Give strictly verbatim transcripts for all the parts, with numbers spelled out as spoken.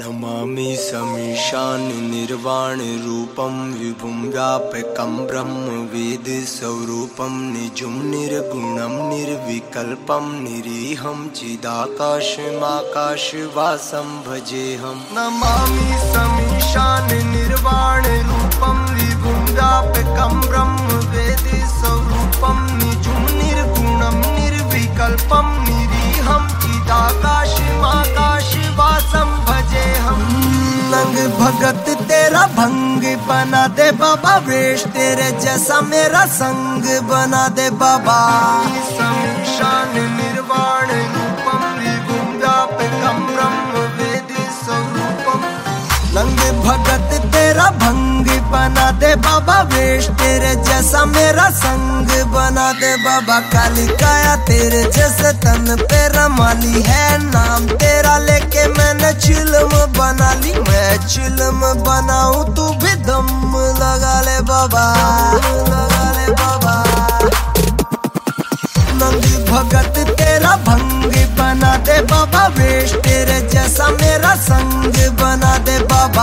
नमामि समीशान निर्वाण रूपम विभुं व्यापकं ब्रह्म वेद स्वरूपम निजुं निर्गुणं निर्विकल्पं निरीहं चिदाकाशमाकाशवासं भजेऽहं। नमामि समीशान निर्वाण रूपम विभुं व्यापकं ब्रह्म वेद स्वरूपम निजुं निर्गुणं निर्विकल्पं निरीहं चिदाकाशमाकाशवासं भजेऽहं। नंग भगत तेरा भंग बना दे बाबा, वेश तेरे जैसा मेरा संग बना दे बाबा। समीशान निर्वाण रूपम विभुं व्यापकं ब्रह्म वेद स्वरूपम। नंग भगत तेरा भंग बना दे बाबा, वेश तेरे जैसा मेरा संग बना दे बाबा। काली काया तेरे जैसे तन पे रमाली है, नाम तेरा लेके मैंने चिलम बना ली। मैं चिलम बनाऊं तू भी दम लगा ले बाबा, लगा ले बाबा। नंदी भगत तेरा भंग बना दे बाबा, वेश तेरे जैसा मेरा संग बना दे बाबा।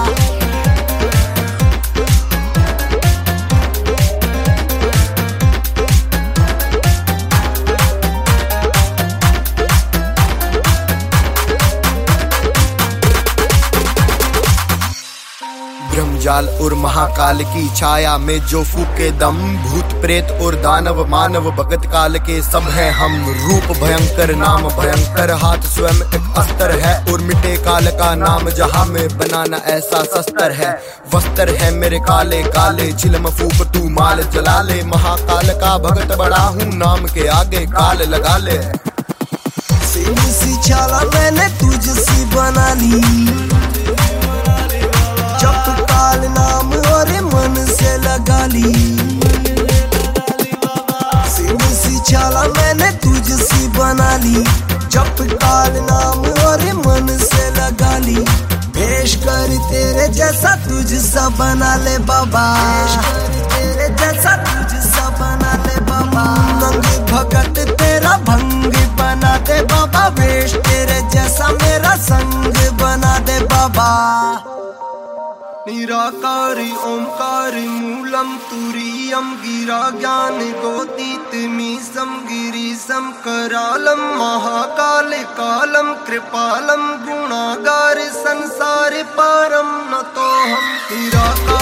ब्रह्मजाल और महाकाल की छाया में जो फूके दम, भूत प्रेत और दानव मानव भगत काल के सब हैं हम। रूप भयंकर नाम भयंकर, हाथ स्वयं एक अस्त्र है और मिटे काल का नाम जहां में बनाना ऐसा शस्त्र है। वस्त्र है मेरे काले काले, चिलम फूक तू माल जला ले। महाकाल का भगत बड़ा हूँ, नाम के आगे काल लगा ले। सी छाला मैंने तुझसी बना ली, जप काल नाम और मन से लगा ली। सिंह सी छाला मैंने तुझसी बना ली, जप काल नाम और मन से लगा ली। भेष कर तेरे जैसा तुझसा बना ले बाबा, तेरे जैसा तुझसा बना ले बाबा। नंग भगत तेरा भंग बना दे बाबा, वेश तेरे जैसा मेरा संग बना दे बाबा। निराकारी ओंकारी मूलम तुरीयम, गिरा ज्ञान गोतीतमीशं गिरीशं करालम। महाकाल कालम कृपालम गुणागार संसार पारम नतोऽहं। निराकार